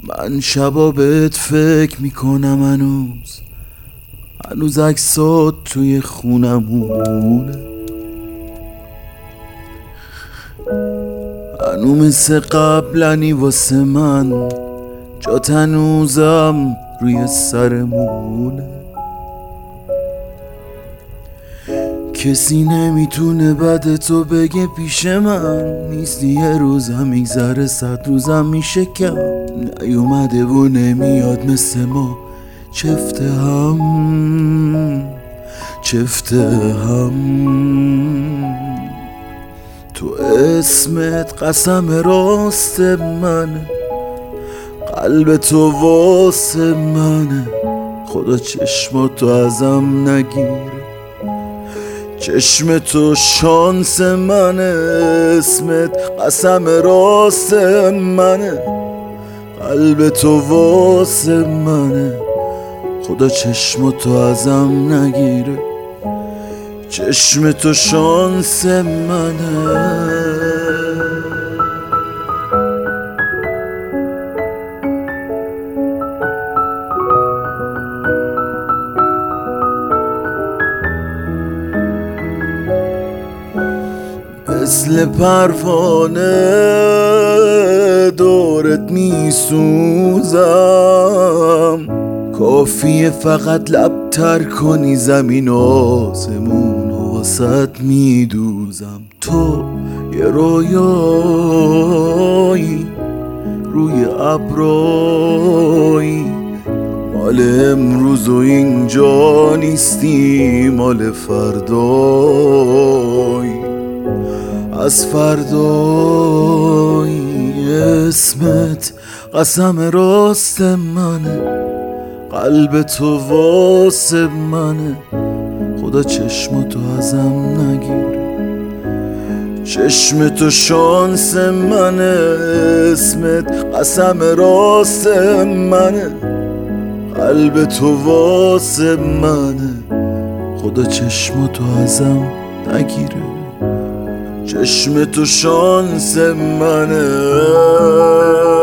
من شبا بهت فکر میکنم هنوز عکسات توی خونمونه. هنو مثل قبلنی واسه من، جات هنوزم روی سرمونه. کسی نمیتونه بعد تو بگه پیش من نیستی. یه روزم میگذره 100 روزم میشه کم. نیومده و نمیاد مثل ما چفته هم. تو اسمت قسم راست منه، قلب تو واسه منه. خدا چشماتو ازم نگیره، چشم تو شانس منه. اسمت قسم راست منه، قلب تو واسه منه. خدا چشماتو ازم نگیره، چشم تو شانس منه. مثل پروانه دورت میسوزم، کافیه فقط لب تر کنی زمین و آسمون و واسط میدوزم. تو یه رویایی روی ابرایی، مال امروز و اینجا نیستی، مال فردایی. از فردایی اسمت قسم راست منه، قلب تو واسه منه. خدا چشمتو ازم نگیره، چشم تو شانس منه. اسمت قسم راست منه، قلب تو واسه منه. خدا چشمتو ازم نگیره، چشم تو شانس منه.